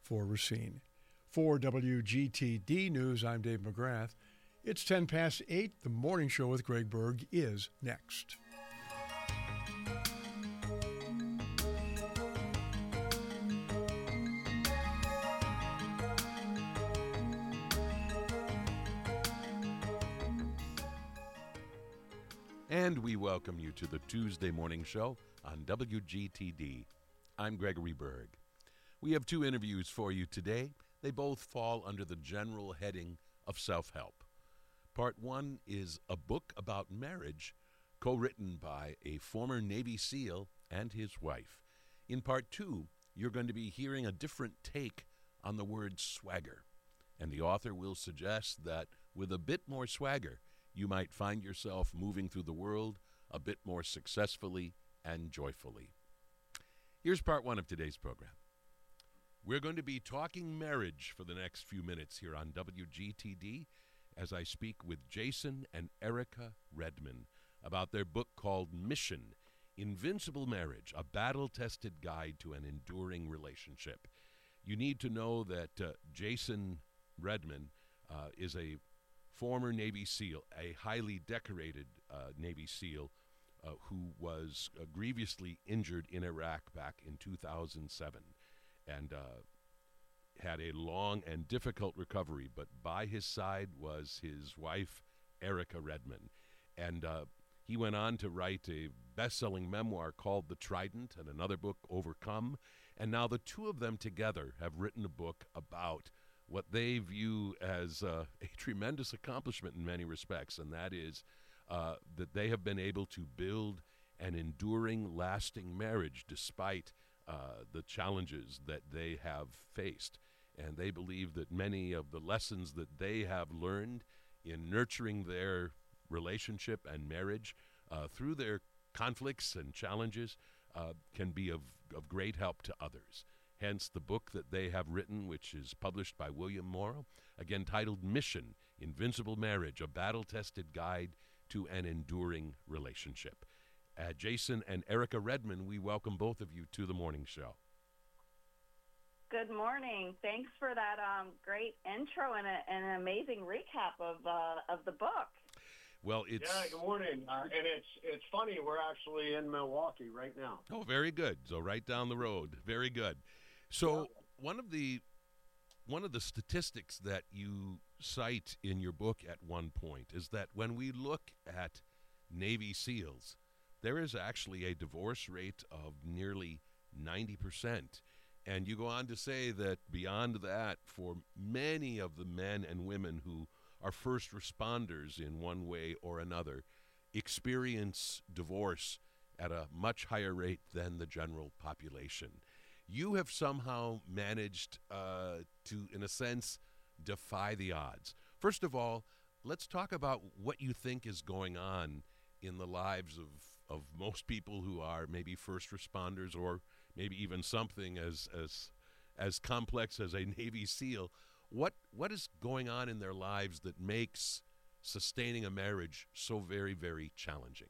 for Racine. For WGTD News, I'm Dave McGrath. It's 10 past 8. The morning show with Greg Berg is next. And we welcome you to the Tuesday morning show on WGTD. I'm Gregory Berg. We have two interviews for you today. They both fall under the general heading of self-help. Part one is a book about marriage, co-written by a former Navy SEAL and his wife. In part two, you're going to be hearing a different take on the word swagger. And the author will suggest that with a bit more swagger, you might find yourself moving through the world a bit more successfully and joyfully. Here's part one of today's program. We're going to be talking marriage for the next few minutes here on WGTD as I speak with Jason and Erica Redman about their book called Mission: Invincible Marriage, a battle-tested guide to an enduring relationship. You need to know that Jason Redman is a former Navy SEAL, a highly decorated Navy SEAL who was grievously injured in Iraq back in 2007 and had a long and difficult recovery. But by his side was his wife, Erica Redman. And he went on to write a best-selling memoir called The Trident and another book, Overcome. And now the two of them together have written a book about what they view as a tremendous accomplishment in many respects, and that is that they have been able to build an enduring, lasting marriage despite the challenges that they have faced. And they believe that many of the lessons that they have learned in nurturing their relationship and marriage through their conflicts and challenges can be of great help to others. Hence the book that they have written, which is published by William Morrow, again titled Mission: Invincible Marriage, a battle-tested guide to an enduring relationship. Jason and Erica Redman, we welcome both of you to the morning show. Good morning. Thanks for that great intro and an amazing recap of the book. Well, it's good morning, and it's funny. We're actually in Milwaukee right now. Oh, very good. So right down the road. Very good. So one of the statistics that you cite in your book at one point is that when we look at Navy SEALs, there is actually a divorce rate of nearly 90%. And you go on to say that beyond that, for many of the men and women who are first responders in one way or another, experience divorce at a much higher rate than the general population. You have somehow managed to, in a sense, defy the odds. First of all, let's talk about what you think is going on in the lives of most people who are maybe first responders or maybe even something as complex as a Navy SEAL. What is going on in their lives that makes sustaining a marriage so very, very challenging?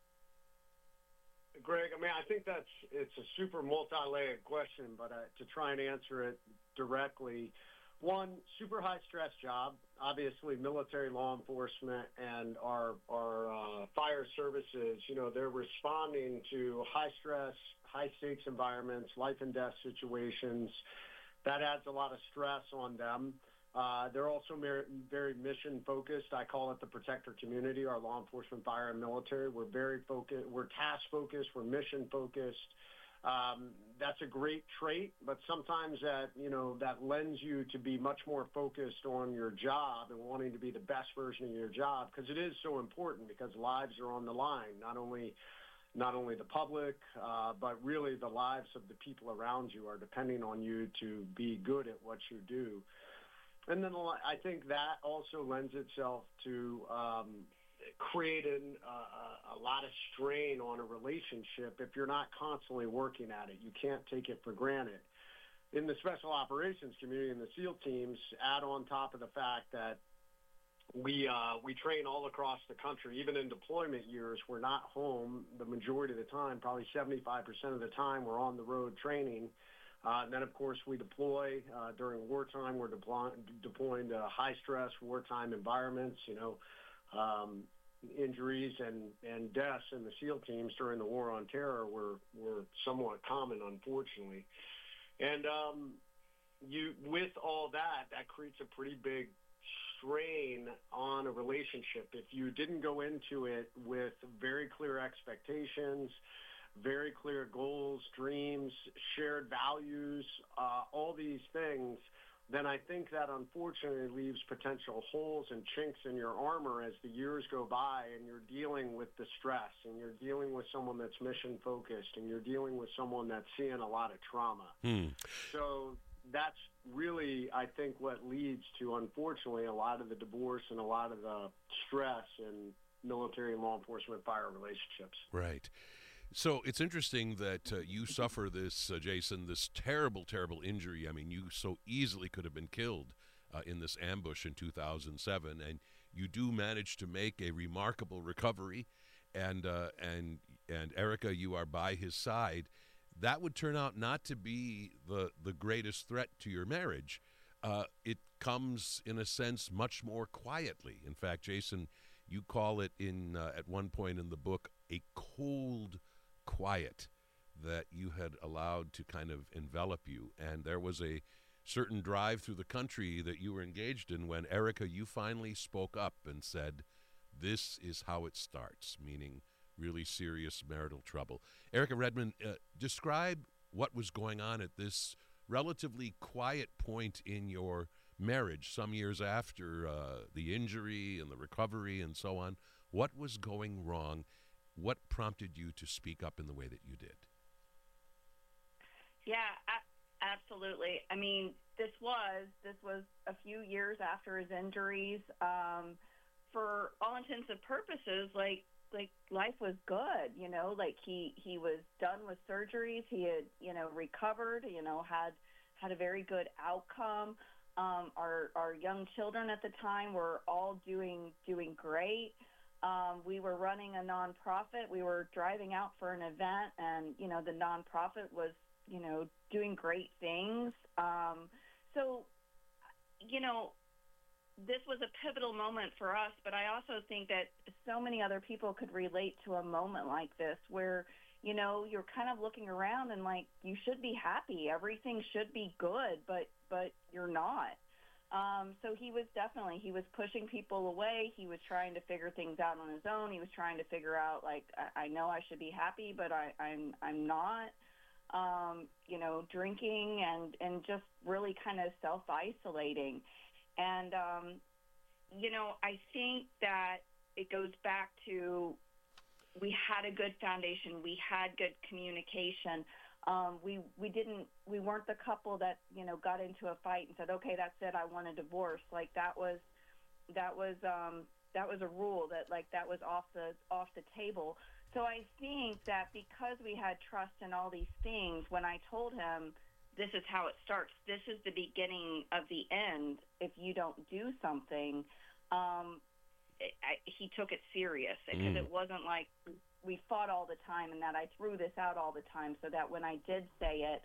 Greg, I think it's a super multi-layered question, but to try and answer it directly, one, super high stress job, obviously military, law enforcement, and our fire services, they're responding to high stress, high stakes environments, life and death situations. That adds a lot of stress on them. They're also very mission focused. I call it the protector community, our law enforcement, fire, and military. We're very focused. We're task focused. We're mission focused. That's a great trait, but sometimes that lends you to be much more focused on your job and wanting to be the best version of your job, because it is so important, because lives are on the line, not only the public, but really the lives of the people around you are depending on you to be good at what you do. And then I think that also lends itself to creating a lot of strain on a relationship if you're not constantly working at it. You can't take it for granted. In the special operations community and the SEAL teams, add on top of the fact that we train all across the country. Even in deployment years, we're not home the majority of the time. Probably 75% of the time we're on the road training. And then, of course, we deploy during wartime. We're deploying to high-stress wartime environments, injuries and deaths in the SEAL teams during the War on Terror were somewhat common, unfortunately. And with all that creates a pretty big strain on a relationship. If you didn't go into it with very clear expectations, very clear goals, dreams, shared values, all these things, then I think that unfortunately leaves potential holes and chinks in your armor as the years go by and you're dealing with the stress and you're dealing with someone that's mission focused and you're dealing with someone that's seeing a lot of trauma. So that's really, I think, what leads to, unfortunately, a lot of the divorce and a lot of the stress in military and law enforcement fire relationships. Right. So it's interesting that you suffer this, Jason, this terrible, terrible injury. I mean, you so easily could have been killed in this ambush in 2007, and you do manage to make a remarkable recovery. And Erica, you are by his side. That would turn out not to be the greatest threat to your marriage. It comes, in a sense, much more quietly. In fact, Jason, you call it at one point in the book a cold quiet that you had allowed to kind of envelop you. And there was a certain drive through the country that you were engaged in when, Erica, you finally spoke up and said, this is how it starts, meaning really serious marital trouble. Erica Redmond, describe what was going on at this relatively quiet point in your marriage, some years after the injury and the recovery and so on. What was going wrong? What prompted you to speak up in the way that you did? Yeah, absolutely. I mean, this was a few years after his injuries. For all intents and purposes, like life was good, like he was done with surgeries. He had, recovered, had a very good outcome. Our young children at the time were all doing great. We were running a nonprofit. We were driving out for an event, and, the nonprofit was, doing great things. So, this was a pivotal moment for us, but I also think that so many other people could relate to a moment like this where, you're kind of looking around and like, you should be happy. Everything should be good, but you're not. So he was pushing people away. He was trying to figure things out on his own. He was trying to figure out, like, I know I should be happy, but I'm not, drinking and just really kind of self-isolating. And, I think that it goes back to, we had a good foundation. We had good communication. We weren't the couple that, got into a fight and said, okay, that's it, I want a divorce. Like that was a rule that was off the table. So I think that because we had trust in all these things, when I told him, this is how it starts, this is the beginning of the end if you don't do something, he took it serious, because it wasn't like we fought all the time and that I threw this out all the time, so that when I did say it,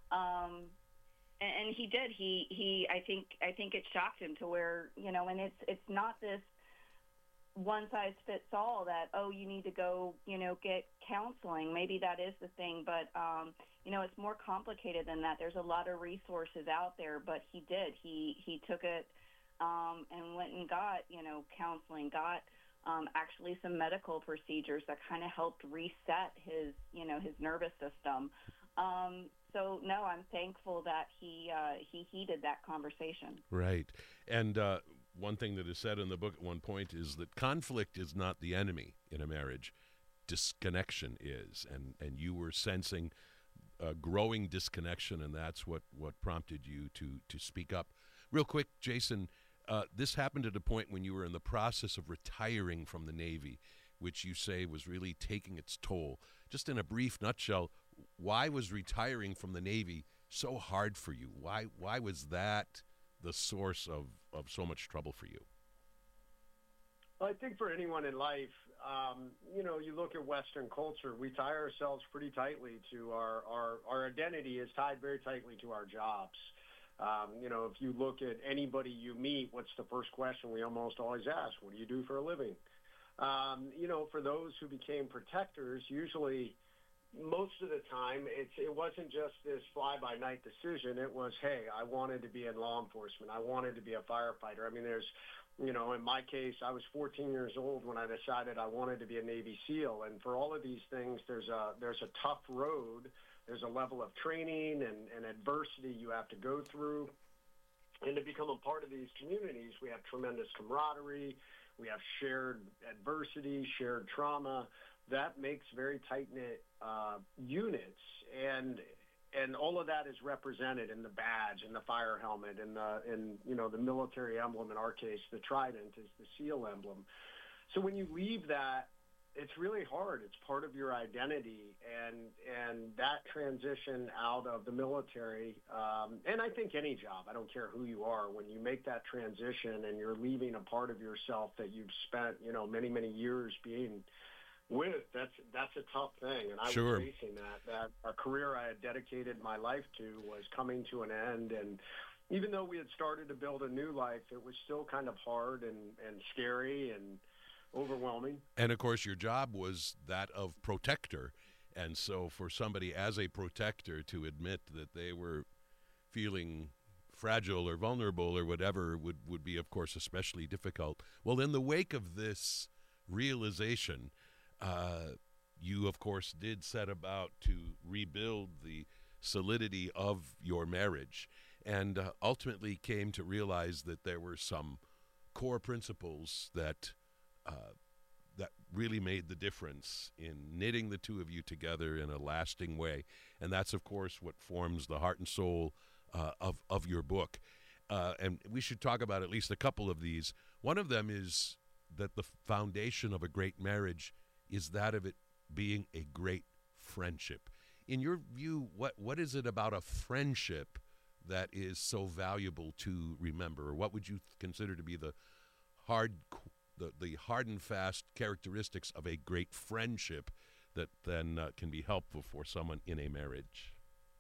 and he did, I think it shocked him to where, and it's not this one size fits all that, oh, you need to go, get counseling. Maybe that is the thing, but, it's more complicated than that. There's a lot of resources out there, but he did. He took it and went and got, counseling, got actually some medical procedures that kind of helped reset his, his nervous system. So, no, I'm thankful that he heeded that conversation. Right. And one thing that is said in the book at one point is that conflict is not the enemy in a marriage. Disconnection is. And you were sensing growing disconnection, and that's what prompted you to speak up. Real quick, Jason, this happened at a point when you were in the process of retiring from the Navy, which you say was really taking its toll. Just in a brief nutshell, why was retiring from the Navy so hard for you? Why was that the source of so much trouble for you? Well, I think for anyone in life, You look at Western culture, we tie ourselves pretty tightly to our identity is tied very tightly to our jobs. If you look at anybody you meet, what's the first question we almost always ask? What do you do for a living? For those who became protectors, usually most of the time it wasn't just this fly-by-night decision. It was, hey, I wanted to be in law enforcement. I wanted to be a firefighter. I mean, in my case, I was 14 years old when I decided I wanted to be a Navy SEAL. And for all of these things, there's a tough road. There's a level of training and adversity you have to go through. And to become a part of these communities, we have tremendous camaraderie. We have shared adversity, shared trauma. That makes very tight-knit units. And all of that is represented in the badge, in the fire helmet, in the military emblem. In our case, the trident is the SEAL emblem. So when you leave that, it's really hard. It's part of your identity, and that transition out of the military, and I think any job, I don't care who you are, when you make that transition and you're leaving a part of yourself that you've spent, many, many years being with, that's a tough thing. And I Sure. was facing that a career I had dedicated my life to was coming to an end. And even though we had started to build a new life, it was still kind of hard and scary and overwhelming. And of course, your job was that of protector. And so for somebody as a protector to admit that they were feeling fragile or vulnerable or whatever would be, of course, especially difficult. Well, in the wake of this realization, you, of course, did set about to rebuild the solidity of your marriage and ultimately came to realize that there were some core principles that really made the difference in knitting the two of you together in a lasting way. And that's, of course, what forms the heart and soul of your book. And we should talk about at least a couple of these. One of them is that the foundation of a great marriage is that of it being a great friendship. In your view, what is it about a friendship that is so valuable to remember? Or what would you consider to be the hard and fast characteristics of a great friendship that then can be helpful for someone in a marriage?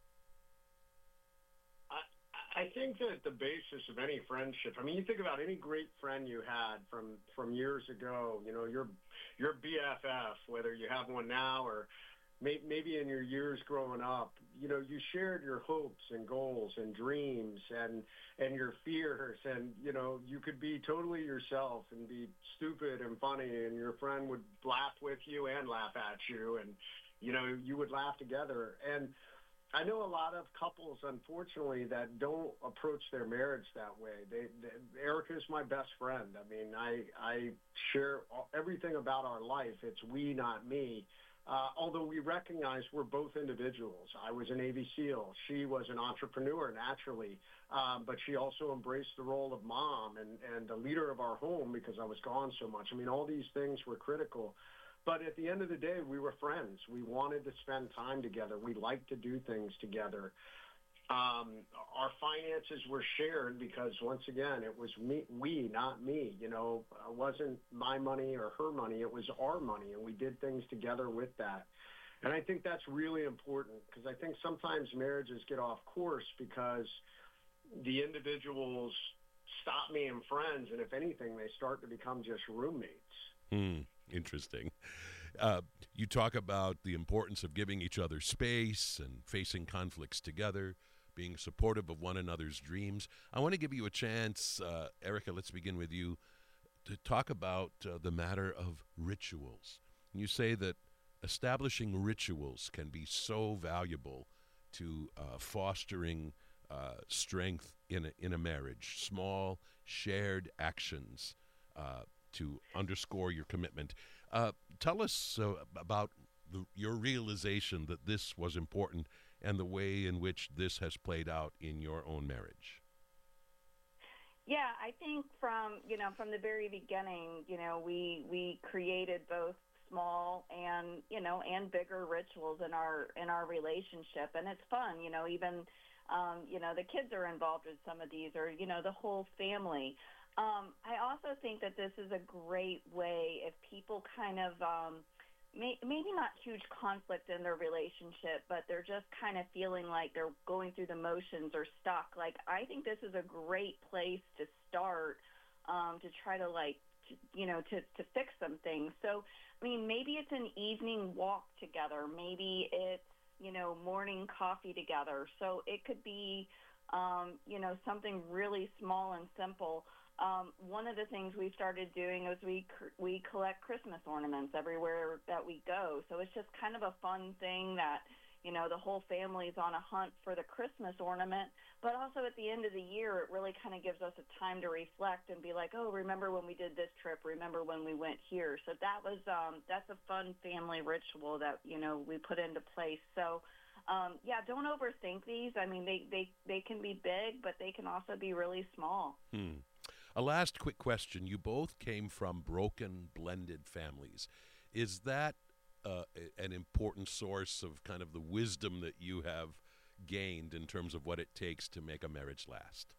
I think that the basis of any friendship, I mean, you think about any great friend you had from years ago, your BFF, whether you have one now or maybe in your years growing up, you shared your hopes and goals and dreams and your fears, and, you could be totally yourself and be stupid and funny, and your friend would laugh with you and laugh at you, and, you would laugh together. And I know a lot of couples, unfortunately, that don't approach their marriage that way. Erica is my best friend. I mean, I share everything about our life. It's we, not me. Although we recognize we're both individuals. I was a Navy SEAL. She was an entrepreneur, naturally. But she also embraced the role of mom and the leader of our home because I was gone so much. I mean, all these things were critical. But at the end of the day, we were friends. We wanted to spend time together. We liked to do things together. Our finances were shared because, once again, it was we, not me. It wasn't my money or her money. It was our money, and we did things together with that. And I think that's really important because I think sometimes marriages get off course because the individuals stop being friends, and if anything, they start to become just roommates. Interesting. You talk about the importance of giving each other space and facing conflicts together, being supportive of one another's dreams. I want to give you a chance, Erica, let's begin with you, to talk about the matter of rituals. You say that establishing rituals can be so valuable to fostering strength in a marriage, small shared actions to underscore your commitment. Tell us about your realization that this was important and the way in which this has played out in your own marriage. Yeah, I think from the very beginning, we created both small and bigger rituals in our relationship, and it's fun, even the kids are involved with some of these, or the whole family. I also think that this is a great way if people kind of maybe not huge conflict in their relationship, but they're just kind of feeling like they're going through the motions or stuck. Like, I think this is a great place to start to try to to fix some things. So, I mean, maybe it's an evening walk together. Maybe it's, morning coffee together. So it could be, something really small and simple. One of the things we started doing is we collect Christmas ornaments everywhere that we go. So it's just kind of a fun thing that, the whole family's on a hunt for the Christmas ornament. But also at the end of the year, it really kind of gives us a time to reflect and be like, oh, remember when we did this trip? Remember when we went here? So that's a fun family ritual that, we put into place. So, don't overthink these. I mean, they can be big, but they can also be really small. A last quick question. You both came from broken, blended families. Is that an important source of kind of the wisdom that you have gained in terms of what it takes to make a marriage last?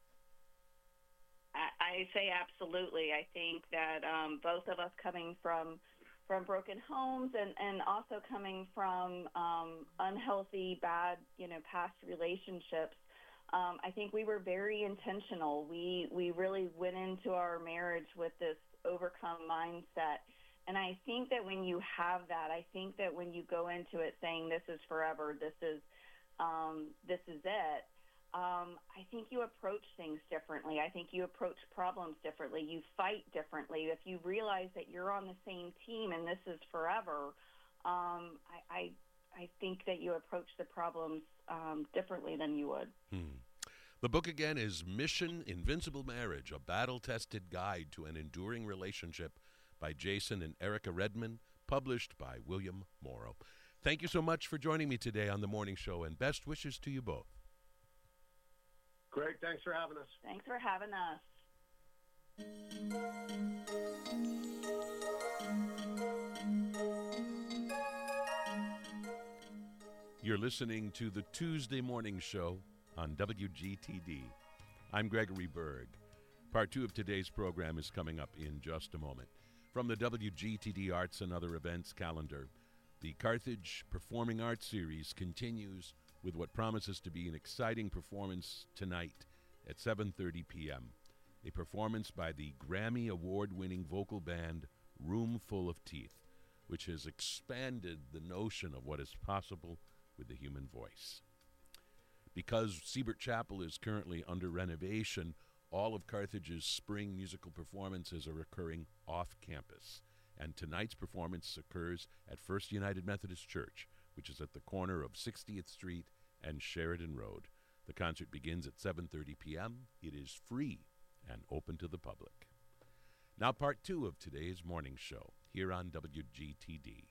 I say absolutely. I think that both of us coming from broken homes and also coming from unhealthy, bad, past relationships, I think we were very intentional. We really went into our marriage with this overcome mindset. And I think that when you have that, I think that when you go into it saying this is forever, this is it, I think you approach things differently. I think you approach problems differently. You fight differently. If you realize that you're on the same team and this is forever, I think that you approach the problems differently than you would. The book again is Mission Invincible Marriage, a battle-tested guide to an enduring relationship by Jason and Erica Redman, published by William Morrow. Thank you so much for joining me today on The Morning Show, and best wishes to you both. Greg, thanks for having us. Thanks for having us. You're listening to the Tuesday Morning Show on WGTD. I'm Gregory Berg. Part 2 of today's program is coming up in just a moment. From the WGTD Arts and Other Events calendar, the Carthage Performing Arts Series continues with what promises to be an exciting performance tonight at 7:30 p.m., a performance by the Grammy Award-winning vocal band Room Full of Teeth, which has expanded the notion of what is possible with the human voice. Because Siebert Chapel is currently under renovation, all of Carthage's spring musical performances are occurring off-campus, and tonight's performance occurs at First United Methodist Church, which is at the corner of 60th Street and Sheridan Road. The concert begins at 7:30 p.m. It is free and open to the public. Now part 2 of today's morning show here on WGTD.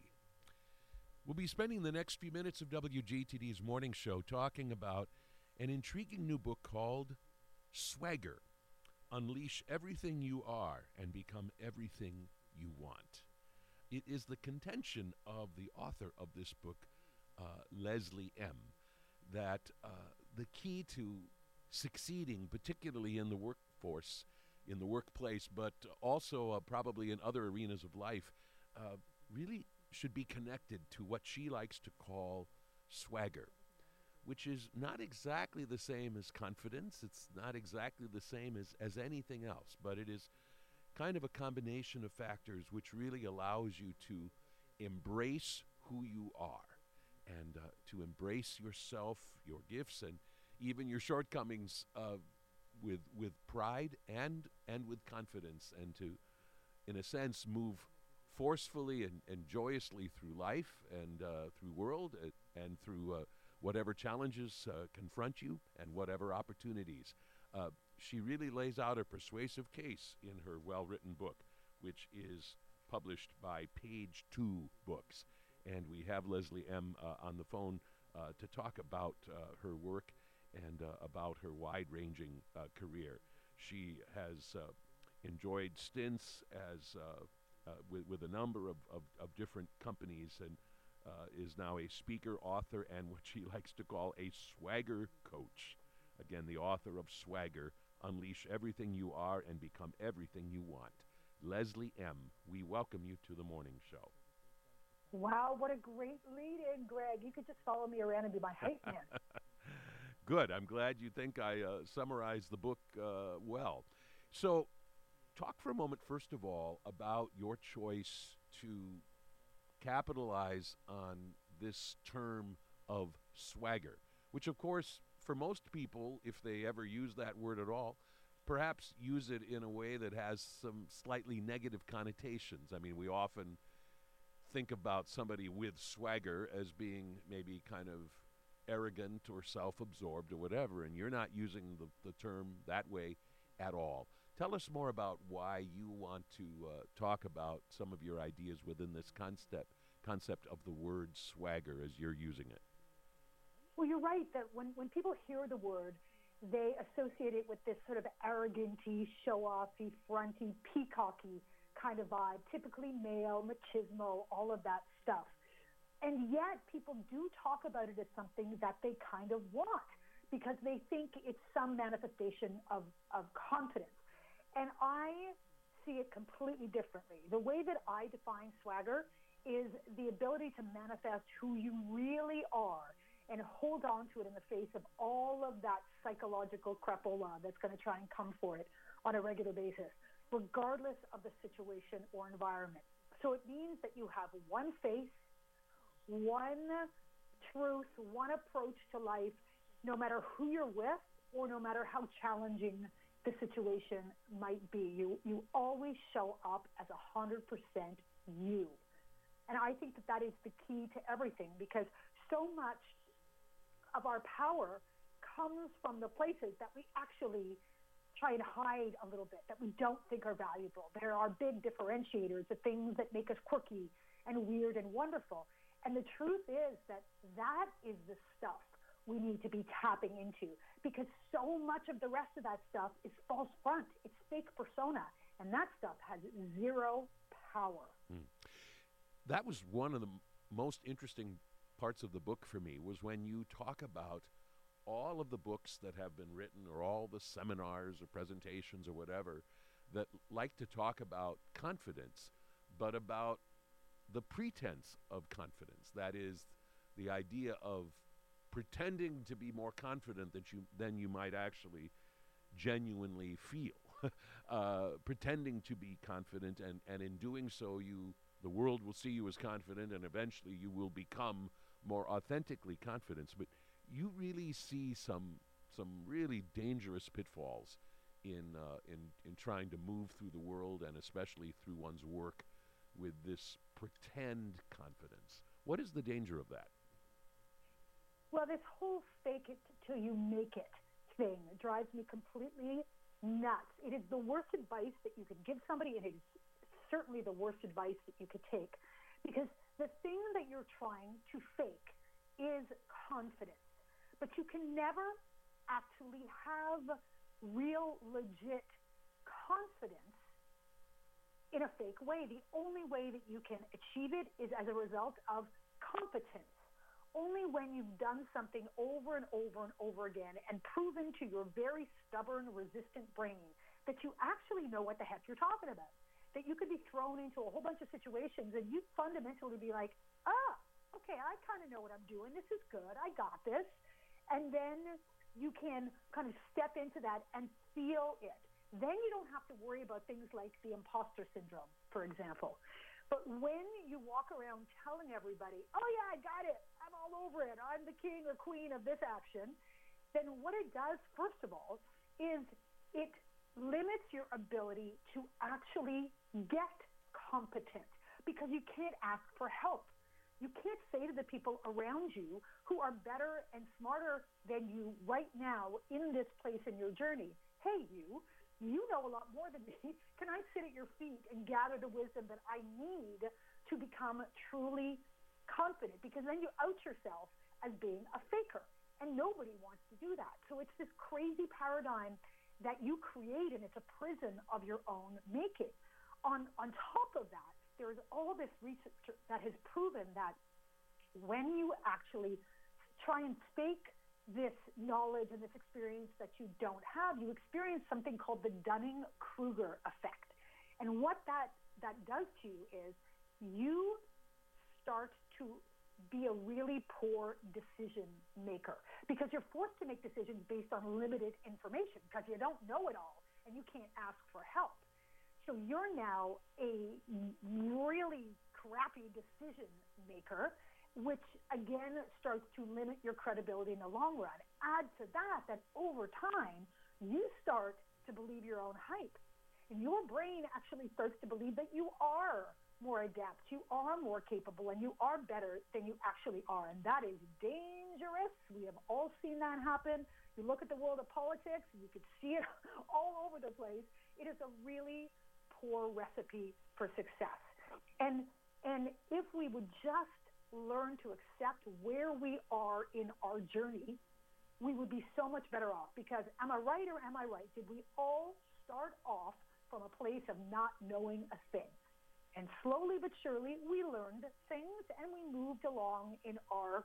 We'll be spending the next few minutes of WGTD's morning show talking about an intriguing new book called Swagger, Unleash Everything You Are and Become Everything You Want. It is the contention of the author of this book, Leslie M., that the key to succeeding, particularly in the workforce, in the workplace, but also probably in other arenas of life, really should be connected to what she likes to call swagger, which is not exactly the same as confidence. It's not exactly the same as anything else, but it is kind of a combination of factors which really allows you to embrace who you are and to embrace yourself, your gifts, and even your shortcomings with pride and with confidence, and to, in a sense, move forcefully and joyously through life and through world and through whatever challenges confront you and whatever opportunities. She really lays out a persuasive case in her well-written book, which is published by Page 2 Books. And we have Leslie M. On the phone to talk about her work and about her wide-ranging career. She has enjoyed stints as with a number of different companies, and is now a speaker, author, and what she likes to call a swagger coach. Again, the author of Swagger, Unleash Everything You Are and Become Everything You Want. Leslie M., we welcome you to the morning show. Wow, what a great lead-in, Greg. You could just follow me around and be my hype man. Good. I'm glad you think I summarized the book well. So talk for a moment, first of all, about your choice to capitalize on this term of swagger, which, of course, for most people, if they ever use that word at all, perhaps use it in a way that has some slightly negative connotations. I mean, we often think about somebody with swagger as being maybe kind of arrogant or self-absorbed or whatever, and you're not using the term that way at all. Tell us more about why you want to talk about some of your ideas within this concept of the word swagger as you're using it. Well, you're right that when people hear the word, they associate it with this sort of arroganty, show-offy, fronty, peacocky kind of vibe, typically male, machismo, all of that stuff. And yet people do talk about it as something that they kind of want because they think it's some manifestation of confidence. And I see it completely differently. The way that I define swagger is the ability to manifest who you really are and hold on to it in the face of all of that psychological crapola that's going to try and come for it on a regular basis, regardless of the situation or environment. So it means that you have one face, one truth, one approach to life, no matter who you're with or no matter how challenging the situation might be. You always show up as 100% you. And I think that is the key to everything, because so much of our power comes from the places that we actually try and hide a little bit, that we don't think are valuable. There are big differentiators, the things that make us quirky and weird and wonderful. And the truth is that is the stuff we need to be tapping into, because so much of the rest of that stuff is false front. It's fake persona. And that stuff has zero power. That was one of the most interesting parts of the book for me, was when you talk about all of the books that have been written or all the seminars or presentations or whatever that like to talk about confidence, but about the pretense of confidence. That is the idea of pretending to be more confident than you might actually genuinely feel. Pretending to be confident, and in doing so, the world will see you as confident, and eventually you will become more authentically confident. But you really see some really dangerous pitfalls in trying to move through the world, and especially through one's work, with this pretend confidence. What is the danger of that? Well, this whole fake it till you make it thing drives me completely nuts. It is the worst advice that you could give somebody, and it is certainly the worst advice that you could take, because the thing that you're trying to fake is confidence. But you can never actually have real, legit confidence in a fake way. The only way that you can achieve it is as a result of competence. Only when you've done something over and over and over again and proven to your very stubborn, resistant brain that you actually know what the heck you're talking about. That you could be thrown into a whole bunch of situations and you'd fundamentally be like, okay, I kind of know what I'm doing. This is good. I got this. And then you can kind of step into that and feel it. Then you don't have to worry about things like the imposter syndrome, for example. But when you walk around telling everybody, oh yeah, I got it, I'm all over it, I'm the king or queen of this action, then what it does, first of all, is it limits your ability to actually get competent, because you can't ask for help. You can't say to the people around you who are better and smarter than you right now in this place in your journey, hey, you know a lot more than me. Can I sit at your feet and gather the wisdom that I need to become truly confident? Because then you out yourself as being a faker, and nobody wants to do that. So it's this crazy paradigm that you create, and it's a prison of your own making. On top of that, there's all this research that has proven that when you actually try and fake this knowledge and this experience that you don't have, you experience something called the Dunning-Kruger effect. And what that does to you is you start to be a really poor decision maker because you're forced to make decisions based on limited information because you don't know it all and you can't ask for help. So you're now a really crappy decision maker, which again starts to limit your credibility in the long run. Add to that over time, you start to believe your own hype. And your brain actually starts to believe that you are more adept, you are more capable, and you are better than you actually are. And that is dangerous. We have all seen that happen. You look at the world of politics, you can see it all over the place. It is a really poor recipe for success. And if we would just learn to accept where we are in our journey, we would be so much better off. Because am I right or am I right? Did we all start off from a place of not knowing a thing? And slowly but surely, we learned things and we moved along in our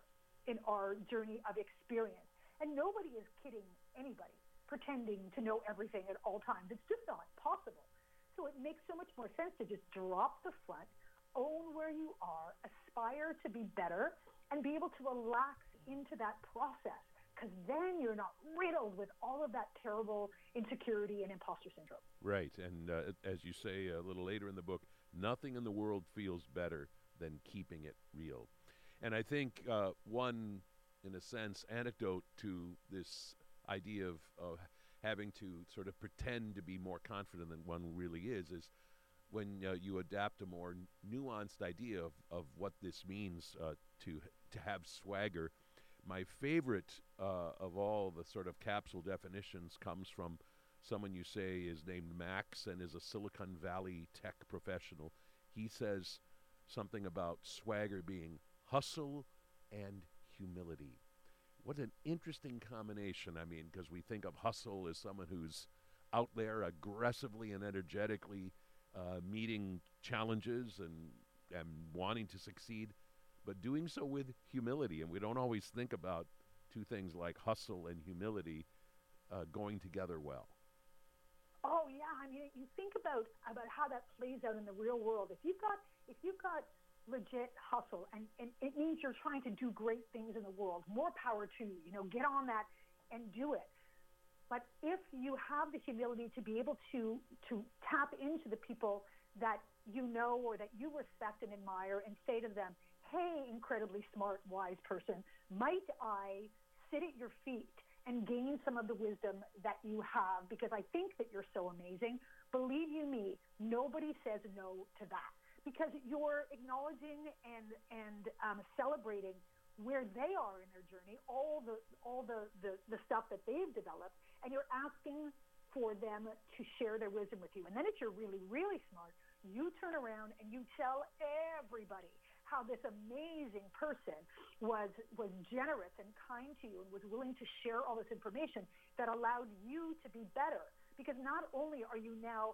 journey of experience. And nobody is kidding anybody, pretending to know everything at all times. It's just not possible. So it makes so much more sense to just drop the front, own where you are, aspire to be better, and be able to relax into that process. Because then you're not riddled with all of that terrible insecurity and imposter syndrome. Right, and as you say a little later in the book, nothing in the world feels better than keeping it real. And I think one, in a sense, anecdote to this idea of having to sort of pretend to be more confident than one really is when you adapt a more nuanced idea of what this means to have swagger. My favorite of all the sort of capsule definitions comes from someone you say is named Max and is a Silicon Valley tech professional. He says something about swagger being hustle and humility. What an interesting combination. I mean, because we think of hustle as someone who's out there aggressively and energetically meeting challenges and wanting to succeed, but doing so with humility. And we don't always think about two things like hustle and humility going together well. Oh yeah, I mean, you think about how that plays out in the real world. If you've got legit hustle, and it means you're trying to do great things in the world, more power to you. Get on that and do it. But if you have the humility to be able to tap into the people that you know or that you respect and admire and say to them, hey, incredibly smart, wise person, might I sit at your feet and gain some of the wisdom that you have because I think that you're so amazing. Believe you me, nobody says no to that because you're acknowledging and celebrating where they are in their journey, all the stuff that they've developed, and you're asking for them to share their wisdom with you. And then if you're really, really smart, you turn around and you tell everybody how this amazing person was generous and kind to you and was willing to share all this information that allowed you to be better. Because not only are you now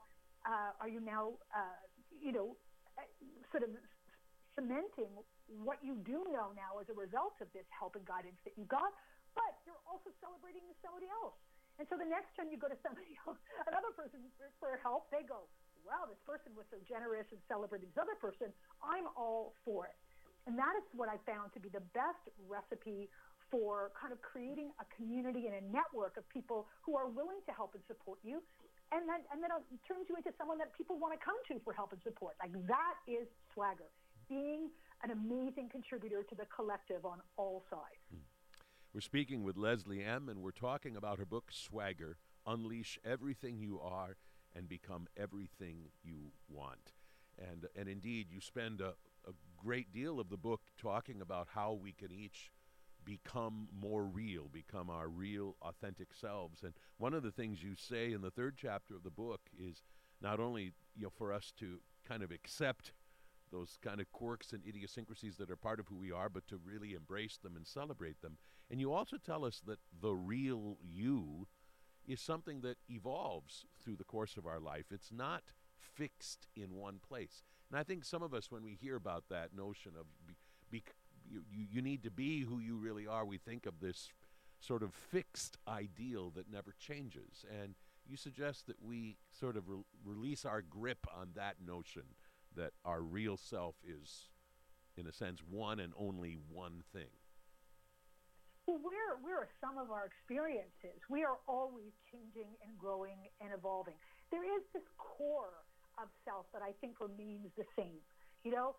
sort of cementing what you do know now as a result of this help and guidance that you got, but you're also celebrating somebody else. And so the next time you go to somebody else, another person for help, they go, wow, this person was so generous and celebrated this other person. I'm all for it. And that is what I found to be the best recipe for kind of creating a community and a network of people who are willing to help and support you. And then it turns you into someone that people want to come to for help and support. Like that is swagger, being an amazing contributor to the collective on all sides. We're speaking with Leslie M., and we're talking about her book, Swagger, Unleash Everything You Are and Become Everything You Want. And indeed, you spend a great deal of the book talking about how we can each become more real, become our real, authentic selves. And one of the things you say in the third chapter of the book is not only for us to kind of accept those kind of quirks and idiosyncrasies that are part of who we are, but to really embrace them and celebrate them. And you also tell us that the real you is something that evolves through the course of our life. It's not fixed in one place. And I think some of us, when we hear about that notion of you need to be who you really are. We think of this sort of fixed ideal that never changes. And you suggest that we sort of release our grip on that notion that our real self is, in a sense, one and only one thing. Well, we're a sum of our experiences. We are always changing and growing and evolving. There is this core of self that I think remains the same. You know,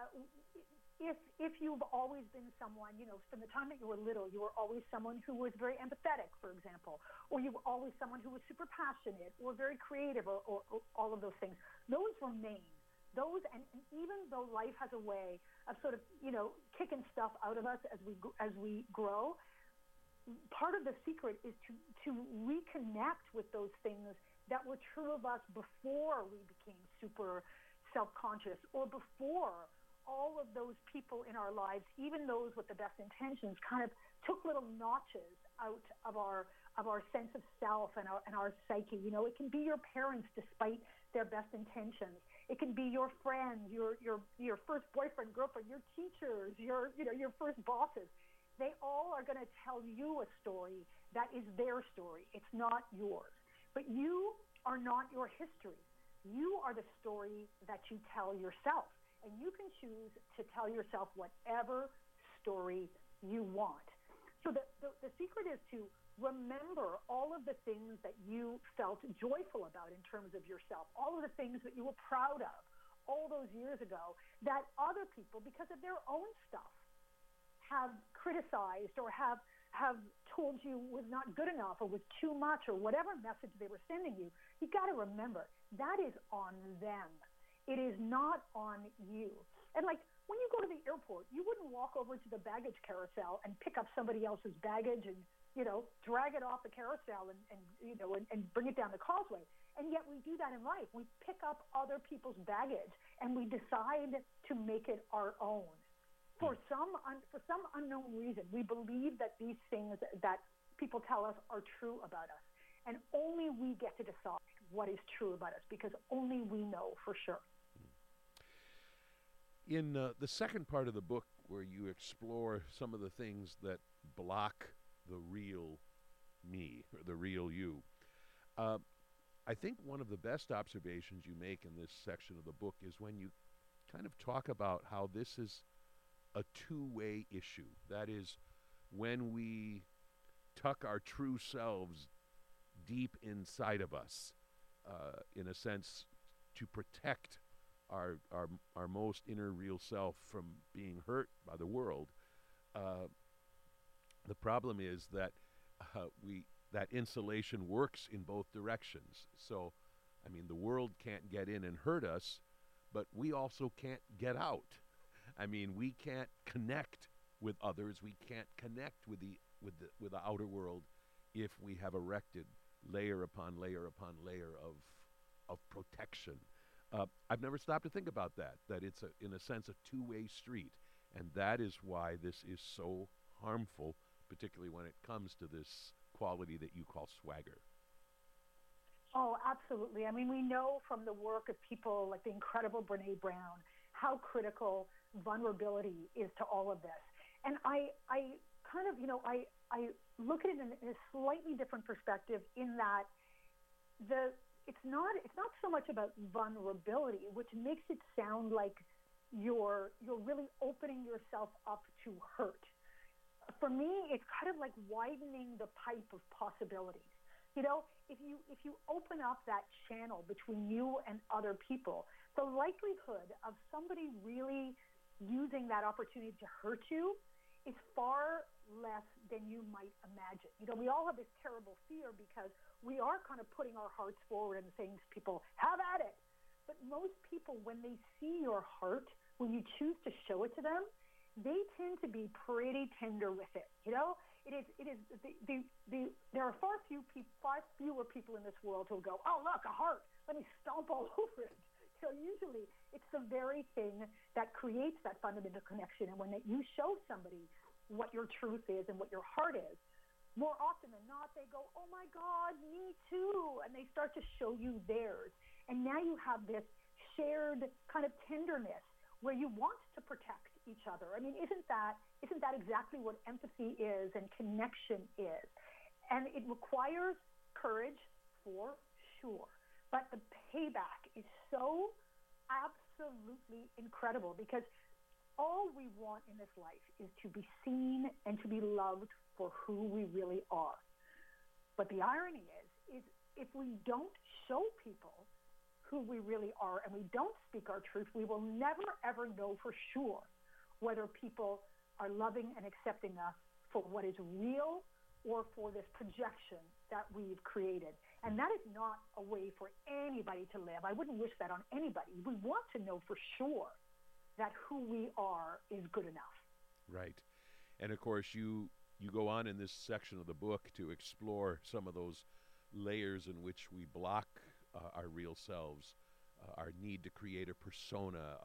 if you've always been someone, you know, from the time that you were little, you were always someone who was very empathetic, for example, or you were always someone who was super passionate or very creative, or all of those things. Those remain. Those, and even though life has a way of sort of, you know, kicking stuff out of us as we grow, part of the secret is to reconnect with those things that were true of us before we became super self-conscious, or before all of those people in our lives, even those with the best intentions, kind of took little notches out of our sense of self and our psyche. You know, it can be your parents despite their best intentions. It can be your friends, your first boyfriend, girlfriend, your teachers, your first bosses. They all are going to tell you a story that is their story. It's not yours. But you are not your history. You are the story that you tell yourself. And you can choose to tell yourself whatever story you want. So the secret is to remember all of the things that you felt joyful about in terms of yourself, all of the things that you were proud of all those years ago that other people, because of their own stuff, have criticized or have told you was not good enough or was too much or whatever message they were sending you. You got to remember, that is on them. It is not on you. And like when you go to the airport, you wouldn't walk over to the baggage carousel and pick up somebody else's baggage and, you know, drag it off the carousel and bring it down the causeway. And yet we do that in life. We pick up other people's baggage and we decide to make it our own. For some unknown reason, we believe that these things that people tell us are true about us. And only we get to decide what is true about us, because only we know for sure. In the second part of the book, where you explore some of the things that block the real me, or the real you, I think one of the best observations you make in this section of the book is when you kind of talk about how this is a two-way issue. That is, when we tuck our true selves deep inside of us, in a sense, to protect our most inner real self from being hurt by the world, the problem is that that insulation works in both directions. So, I mean, the world can't get in and hurt us, but we also can't get out. I mean, we can't connect with others. We can't connect with the outer world if we have erected layer upon layer upon layer of protection. I've never stopped to think about that it's, in a sense, a two-way street. And that is why this is so harmful, particularly when it comes to this quality that you call swagger. Oh, absolutely. I mean, we know from the work of people like the incredible Brene Brown how critical vulnerability is to all of this. And I kind of, you know, I look at it in a slightly different perspective, in that it's not so much about vulnerability, which makes it sound like you're really opening yourself up to hurt. For me, it's kind of like widening the pipe of possibilities. You know, if you open up that channel between you and other people, the likelihood of somebody really using that opportunity to hurt you is far less than you might imagine. You know, we all have this terrible fear because we are kind of putting our hearts forward and saying to people, have at it. But most people, when they see your heart, when you choose to show it to them, they tend to be pretty tender with it. You know, there are far fewer people in this world who go, oh, look, a heart, let me stomp all over it. So usually it's the very thing that creates that fundamental connection. And when you show somebody what your truth is and what your heart is, more often than not, they go, oh my God, me too. And they start to show you theirs. And now you have this shared kind of tenderness where you want to protect each other. I mean, isn't that exactly what empathy is and connection is? And it requires courage for sure. But the payback is so absolutely incredible, because all we want in this life is to be seen and to be loved for who we really are. But the irony is if we don't show people who we really are and we don't speak our truth, we will never, ever know for sure whether people are loving and accepting us for what is real or for this projection that we've created. And that is not a way for anybody to live. I wouldn't wish that on anybody. We want to know for sure that who we are is good enough. Right. And of course, you go on in this section of the book to explore some of those layers in which we block our real selves, our need to create a persona,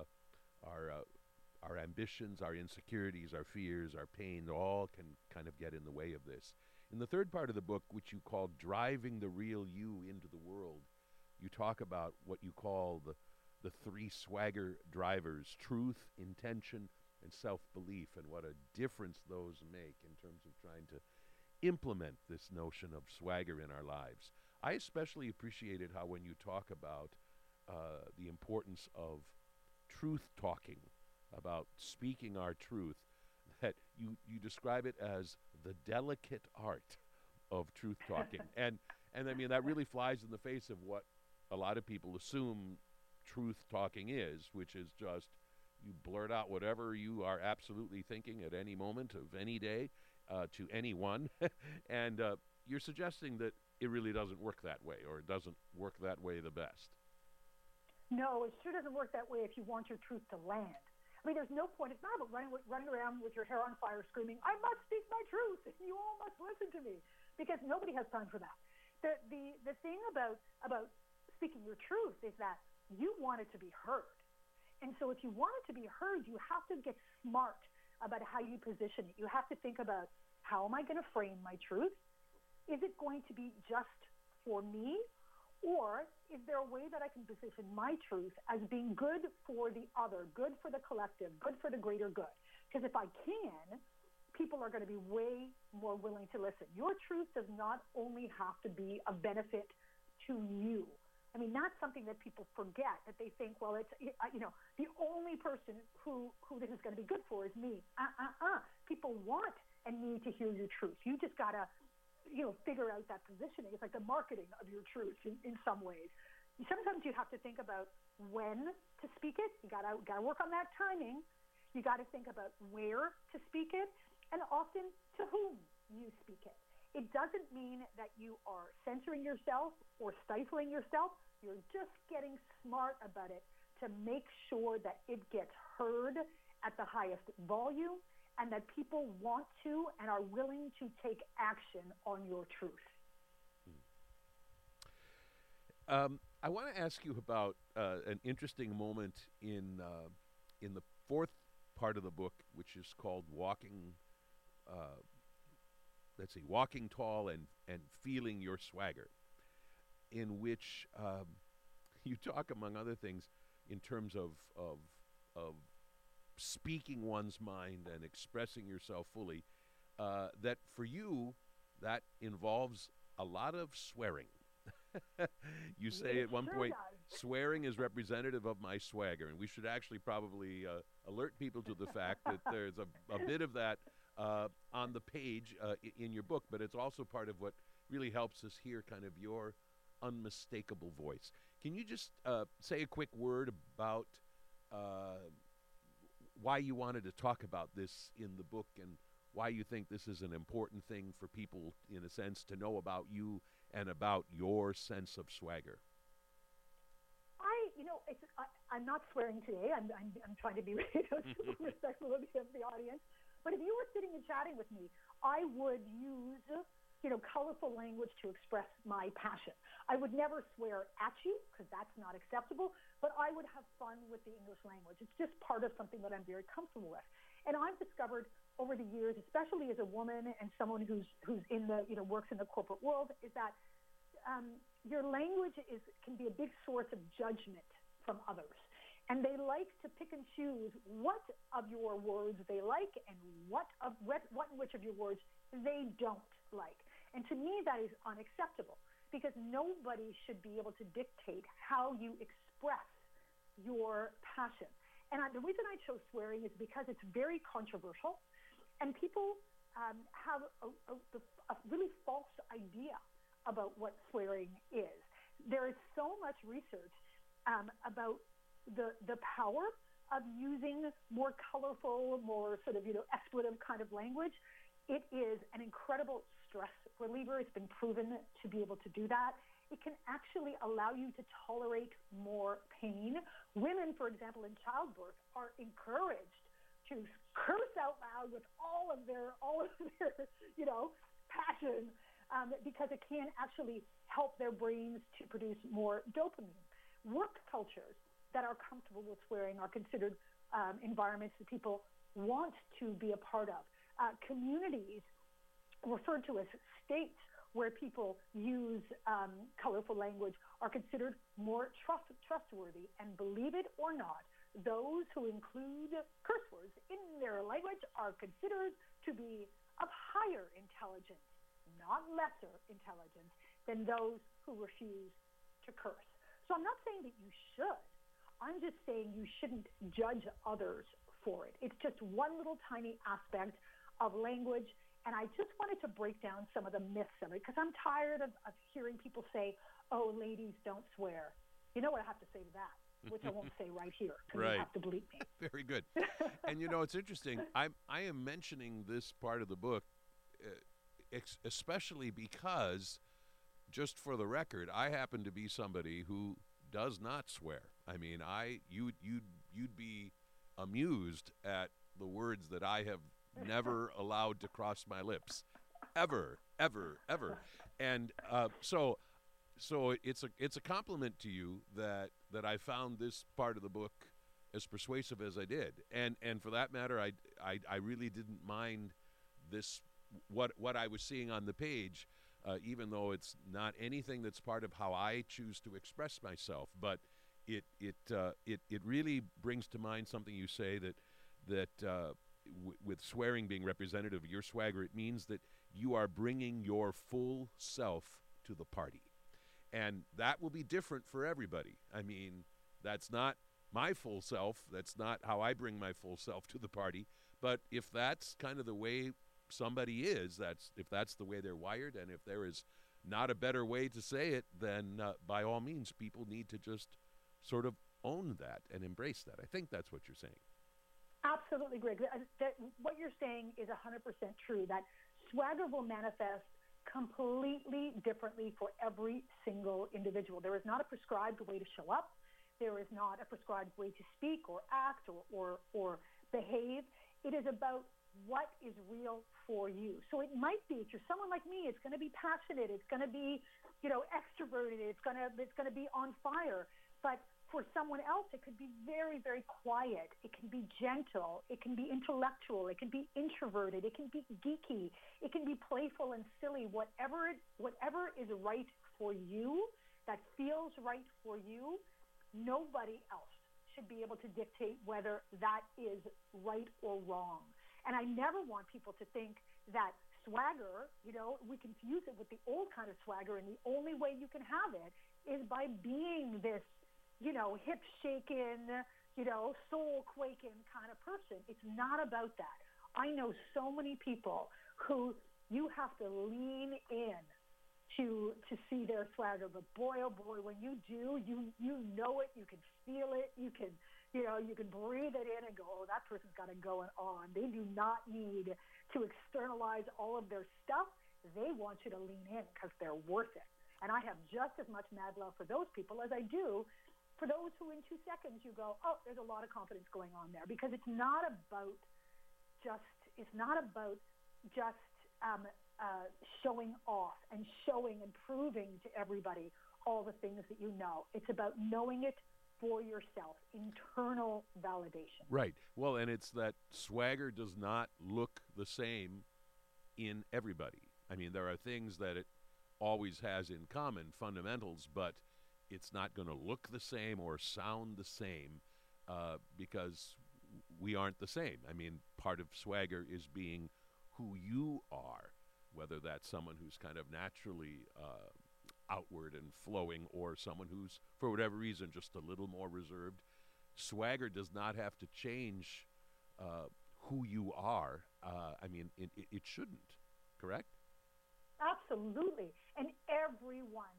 our ambitions, our insecurities, our fears, our pain, all can kind of get in the way of this. In the third part of the book, which you call Driving the Real You into the World, you talk about what you call the three swagger drivers: truth, intention, and self-belief, and what a difference those make in terms of trying to implement this notion of swagger in our lives. I especially appreciated how when you talk about the importance of truth talking, about speaking our truth, that you describe it as the delicate art of truth talking. and I mean, that really flies in the face of what a lot of people assume truth talking is, which is just you blurt out whatever you are absolutely thinking at any moment of any day to anyone. And you're suggesting that it really doesn't work that way, or it doesn't work that way the best. No, it sure doesn't work that way if you want your truth to land. I mean, there's no point. It's not about running around with your hair on fire screaming, "I must speak my truth, and you all must listen to me," because nobody has time for that. The thing about speaking your truth is that you want it to be heard. And so if you want it to be heard, you have to get smart about how you position it. You have to think about, how am I going to frame my truth? Is it going to be just for me? Or is there a way that I can position my truth as being good for the other, good for the collective, good for the greater good? Because if I can, people are going to be way more willing to listen. Your truth does not only have to be a benefit to you. I mean, that's something that people forget, that they think, well, it's, the only person who this is going to be good for is me. People want and need to hear your truth. You just got to, figure out that positioning. It's like the marketing of your truth in some ways. Sometimes you have to think about when to speak it. You got to work on that timing. You got to think about where to speak it, and often to whom you speak it. It doesn't mean that you are censoring yourself or stifling yourself. You're just getting smart about it to make sure that it gets heard at the highest volume and that people want to and are willing to take action on your truth. I want to ask you about an interesting moment in the fourth part of the book, which is called Walking Tall and Feeling Your Swagger, in which you talk, among other things, in terms of speaking one's mind and expressing yourself fully, that for you, that involves a lot of swearing. You say at one point, swearing is representative of my swagger, and we should actually probably alert people to the fact that there's a bit of that on the page in your book, but it's also part of what really helps us hear kind of your unmistakable voice. Can you just say a quick word about why you wanted to talk about this in the book and why you think this is an important thing for people, in a sense, to know about you and about your sense of swagger? I'm not swearing today. I'm trying to be respectful of the audience. But if you were sitting and chatting with me, I would use colorful language to express my passion. I would never swear at you, because that's not acceptable, but I would have fun with the English language. It's just part of something that I'm very comfortable with. And I've discovered over the years, especially as a woman and someone who's in the, works in the corporate world, is that your language can be a big source of judgment from others. And they like to pick and choose what of your words they like and what and which of your words they don't like. And to me, that is unacceptable because nobody should be able to dictate how you express your passion. And the reason I chose swearing is because it's very controversial, and people have a really false idea about what swearing is. There is so much research about the power of using more colorful, more sort of, expletive kind of language. It is an incredible stress reliever. It's been proven to be able to do that. It can actually allow you to tolerate more pain. Women, for example, in childbirth are encouraged to curse out loud with all of their passion because it can actually help their brains to produce more dopamine. Work cultures that are comfortable with swearing are considered environments that people want to be a part of. Communities referred to as states where people use colorful language are considered more trustworthy. And believe it or not, those who include curse words in their language are considered to be of higher intelligence, not lesser intelligence, than those who refuse to curse. So I'm not saying that you should. I'm just saying you shouldn't judge others for it. It's just one little tiny aspect of language, and I just wanted to break down some of the myths of it because I'm tired of hearing people say, oh, ladies don't swear. You know what I have to say to that, which I won't say right here because Right. you have to bleep me. Very good. And it's interesting. I am mentioning this part of the book, especially because, just for the record, I happen to be somebody who does not swear. I mean, you'd be amused at the words that I have never allowed to cross my lips, ever. And so it's a compliment to you that I found this part of the book as persuasive as I did, and for that matter, I really didn't mind this what I was seeing on the page, even though it's not anything that's part of how I choose to express myself, but it really brings to mind something you say that with swearing being representative of your swagger, it means that you are bringing your full self to the party. And that will be different for everybody. I mean, that's not my full self. That's not how I bring my full self to the party. But if that's kind of the way somebody is, if that's the way they're wired, and if there is not a better way to say it, then by all means, people need to just sort of own that and embrace that. I think that's what you're saying. Absolutely, Greg. What you're saying is 100% true, that swagger will manifest completely differently for every single individual. There is not a prescribed way to show up. There is not a prescribed way to speak or act or behave. It is about what is real for you. So it might be, if you're someone like me, it's going to be passionate. It's going to be, extroverted. It's going to be on fire. But for someone else, it could be very, very quiet. It can be gentle. It can be intellectual. It can be introverted. It can be geeky. It can be playful and silly. Whatever is right for you, that feels right for you, nobody else should be able to dictate whether that is right or wrong. And I never want people to think that swagger, we confuse it with the old kind of swagger, and the only way you can have it is by being this hip-shaking, soul-quaking kind of person. It's not about that. I know so many people who you have to lean in to see their swagger. But boy, oh boy, when you do, you know it, you can feel it, you can breathe it in and go, oh, that person's got it going on. They do not need to externalize all of their stuff. They want you to lean in because they're worth it. And I have just as much mad love for those people as I do for those who in 2 seconds you go, oh, there's a lot of confidence going on there, because it's not about just showing off and showing and proving to everybody all the things that you know. It's about knowing it for yourself, internal validation. Right. Well, and it's that swagger does not look the same in everybody. I mean, there are things that it always has in common, fundamentals, but it's not going to look the same or sound the same because we aren't the same. I mean, part of swagger is being who you are, whether that's someone who's kind of naturally outward and flowing or someone who's, for whatever reason, just a little more reserved. Swagger does not have to change who you are. I mean, it shouldn't, correct? Absolutely. And everyone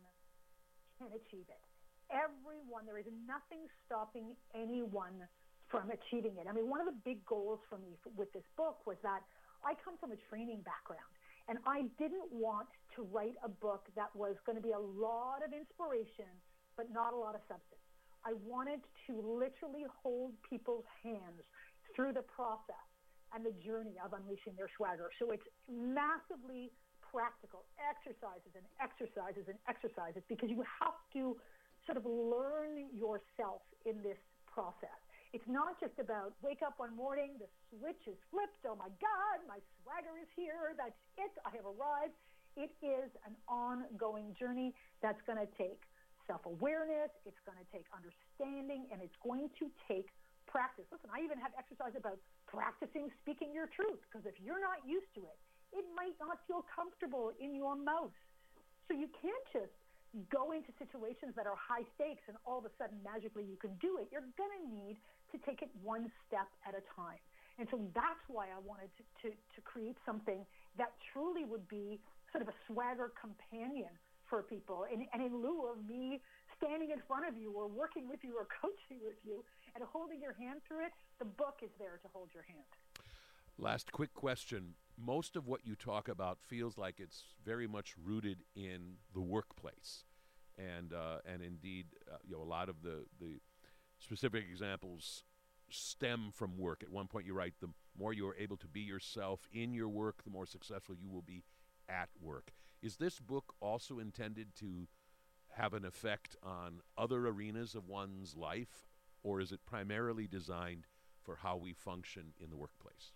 can achieve it. Everyone. There is nothing stopping anyone from achieving it. I mean, one of the big goals for me with this book was that I come from a training background, and I didn't want to write a book that was going to be a lot of inspiration, but not a lot of substance. I wanted to literally hold people's hands through the process and the journey of unleashing their swagger. So it's massively practical, exercises and exercises and exercises, because you have to sort of learn yourself in this process. It's not just about wake up one morning, the switch is flipped, oh my God, my swagger is here, that's it, I have arrived. It is an ongoing journey that's going to take self-awareness, it's going to take understanding, and it's going to take practice. Listen, I even have exercise about practicing speaking your truth, because if you're not used to it, it might not feel comfortable in your mouth. So you can't just go into situations that are high stakes and all of a sudden magically you can do it. You're going to need to take it one step at a time. And so that's why I wanted to create something that truly would be sort of a swagger companion for people. And in lieu of me standing in front of you or working with you or coaching with you and holding your hand through it, the book is there to hold your hand. Last quick question. Most of what you talk about feels like it's very much rooted in the workplace. And indeed, a lot of the specific examples stem from work. At one point you write, the more you are able to be yourself in your work, the more successful you will be at work. Is this book also intended to have an effect on other arenas of one's life, or is it primarily designed for how we function in the workplace?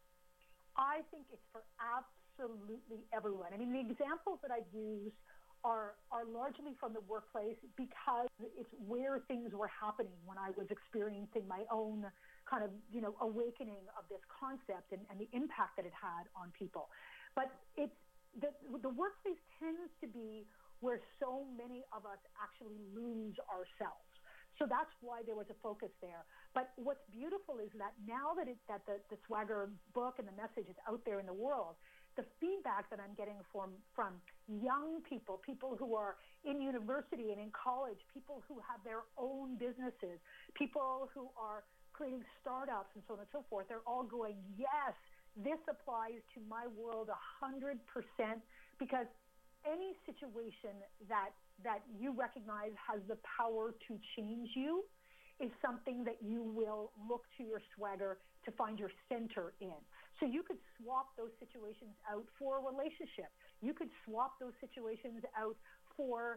I think it's for absolutely everyone. I mean, the examples that I've used are largely from the workplace because it's where things were happening when I was experiencing my own kind of, awakening of this concept and the impact that it had on people. But it's the workplace tends to be where so many of us actually lose ourselves. So that's why there was a focus there. But what's beautiful is that now that the Swagger book and the message is out there in the world, the feedback that I'm getting from young people who are in university and in college, people who have their own businesses, people who are creating startups and so on and so forth, they're all going, yes, this applies to my world 100%, because any situation that you recognize has the power to change you is something that you will look to your swagger to find your center in. So you could swap those situations out for a relationship. You could swap those situations out for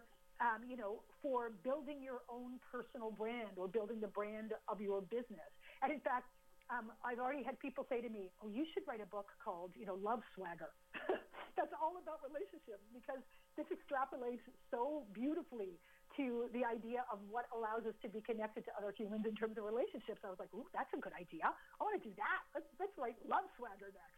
building your own personal brand or building the brand of your business. And in fact, I've already had people say to me, oh, you should write a book called, Love Swagger. That's all about relationships, because this extrapolates so beautifully to the idea of what allows us to be connected to other humans in terms of relationships. I was like, ooh, that's a good idea. I want to do that. Let's write Love Swagger next.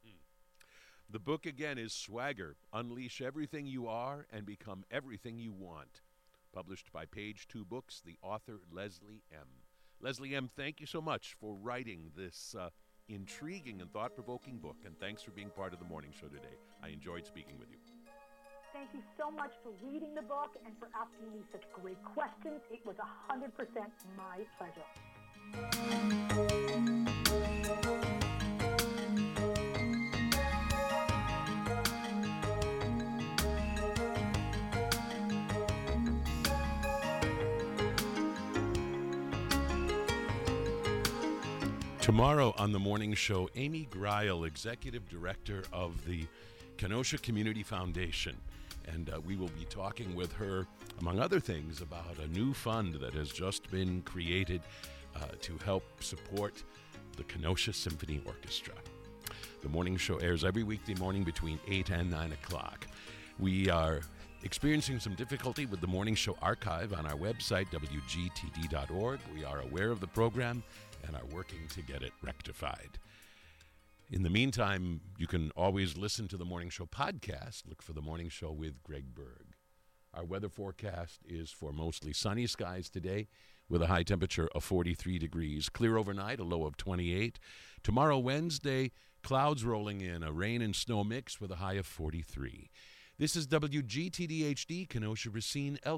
The book, again, is Swagger, Unleash Everything You Are and Become Everything You Want. Published by Page Two Books, the author Leslie M. Leslie M., thank you so much for writing this intriguing and thought-provoking book, and thanks for being part of the morning show today. I enjoyed speaking with you. Thank you so much for reading the book and for asking me such great questions. It was 100% my pleasure. Tomorrow on the morning show, Amy Greil, Executive Director of the Kenosha Community Foundation. And we will be talking with her, among other things, about a new fund that has just been created to help support the Kenosha Symphony Orchestra. The morning show airs every weekday morning between 8 and 9 o'clock. We are Experiencing some difficulty with the morning show archive on our website, WGTD.org. We are aware of the program and are working to get it rectified. In the meantime, you can always listen to the morning show podcast. Look for the morning show with Greg Berg. Our weather forecast is for mostly sunny skies today with a high temperature of 43 degrees. Clear overnight, a low of 28. Tomorrow, Wednesday, clouds rolling in, a rain and snow mix with a high of 43. This is WGTD HD, Kenosha, Racine,